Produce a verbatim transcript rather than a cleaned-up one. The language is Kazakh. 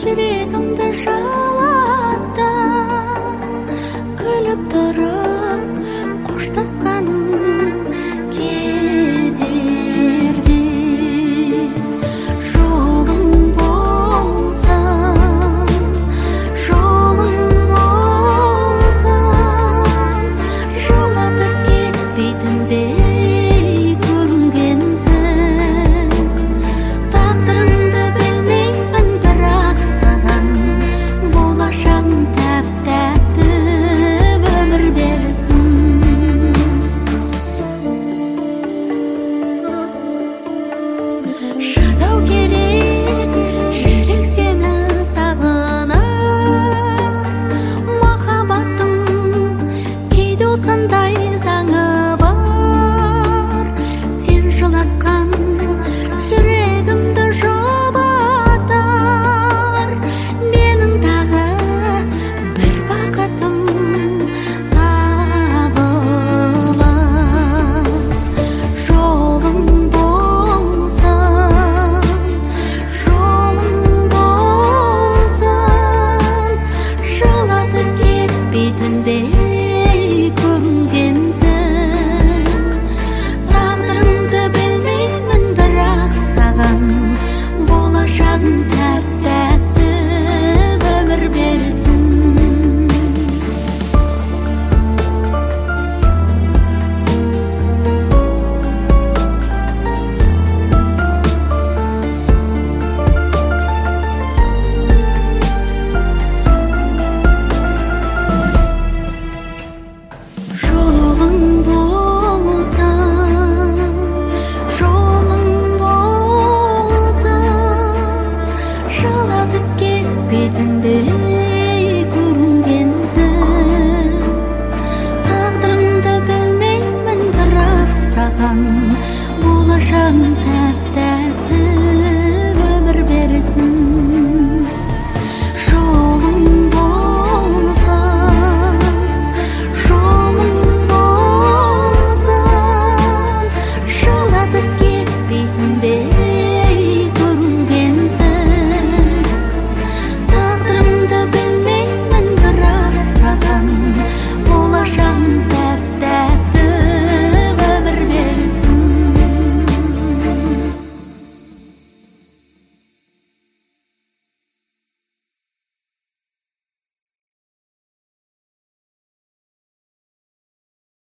жүрегімді жалатты, күліп тұрып қоштасқаным кедерде. Жолың болсын, жолың болсын, жылатып кетпейтіндей көрінгенсің. Тағдырыңды білмеймін, бірақ саған болашағың тәп-тәтті өмір берсін. Шыдау керек, жүрек сені сағынар. Махаббаттың кейде осындай заңы бар. Сен жылатқан жүрегімді жұбатар. Менің тағы бір бақытым табылар. Жолың болсын, жолың болсын, жылатып кетпейтіндей көрінгенсің. Тағдырыңды білмеймін, бірақ саған болашағың тәп-тәтті өмір берсін. Жолың болсын, жолың болсын, жылатып кетпейтіндей көрінгенсің. Тағдырыңды білмеймін, бірақ саған болашағың тәп-тәтті өмір берсін.